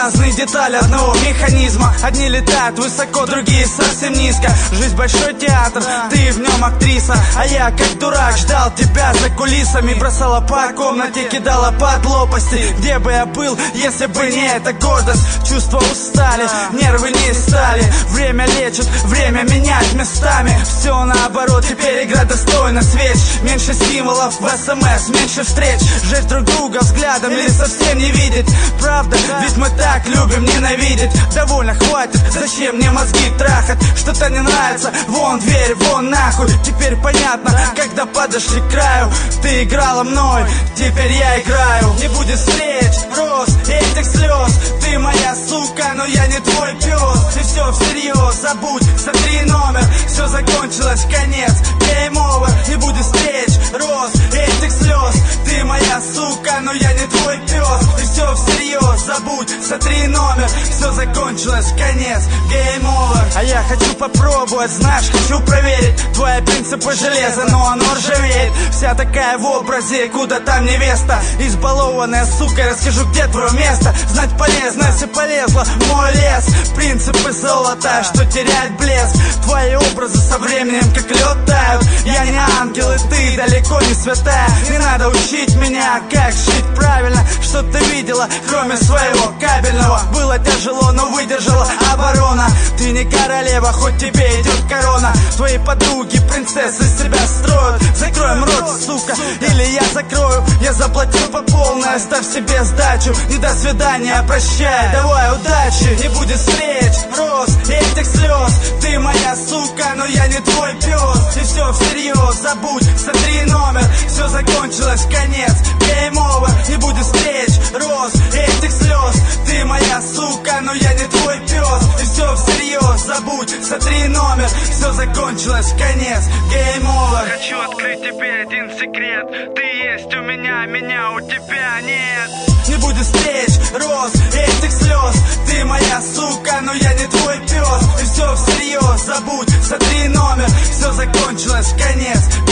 разные детали одного механизма. Одни летают высоко, другие совсем низко. Жизнь большой театр, ты в нем актриса. А я как дурак ждал тебя за кулисами. Бросала по комнате, кидала под лопасти. Где бы я был, если бы не эта гордость? Чувства устали, нервы не стали. Время лечит, время менять местами. Все наоборот, теперь игра достойна свеч. Меньше стимулов в СМС, меньше встреч. Жечь друг друга взглядом или совсем не видеть. Правда, ведь мы так любим ненавидеть. Довольно, хватит, зачем мне мозги трахать? Что-то не нравится, вон дверь, вон нахуй. Теперь понятно, когда подошли к краю. Ты играла мной, теперь я играю. Не будет встреч, роз, этих слез. Ты моя сука, но я не твой пес. И все всерьез, забудь, сотри номер. Все закончилось, конец, game over. Не будет встреч, роз, этих слез. Ты моя сука, но я не твой пес. И все всерьез, забудь, сотри номер. Все закончилось, конец, game over. А я хочу попробовать, знаешь, хочу проверить твои принципы железа, но оно ржавеет. Вся такая в образе, куда там невеста. Избалованная сука, расскажу, где твое место. Знать полезно, если полезла в мой лес. Принципы золота, что терять блеск. Твои образы со временем как лед тают. Я не ангел, и ты далеко не святая. Не надо учить меня, как жить правильно. Что ты видела, кроме своего кабельного? Было тяжело, но выдержала оборона. Ты не королева, хоть тебе идет корона. Твои подруги, принцессы себя строят. Закроем рот, сука, или я закрою. Я заплатил по полной, оставь себе сдачу. Не до свидания, прощай, давай удачи. Не будет встреч, роз, этих слез. Ты моя сука, но я не твой пес. И все всерьез, забудь, сотри номер. Все закончилось, конец, game over. Не будет встреч, роз, этих слез. Ты моя сука, но я не твой пес. И все всерьез, забудь, сотри номер. Все закончилось, конец, game over. Хочу открыть тебе один секрет. Ты есть у меня, меня у тебя нет. Не будет встреч, роз, этих слез. Ты моя сука, но я не твой пес. И все всерьез, забудь, сотри номер. Все закончилось, конец,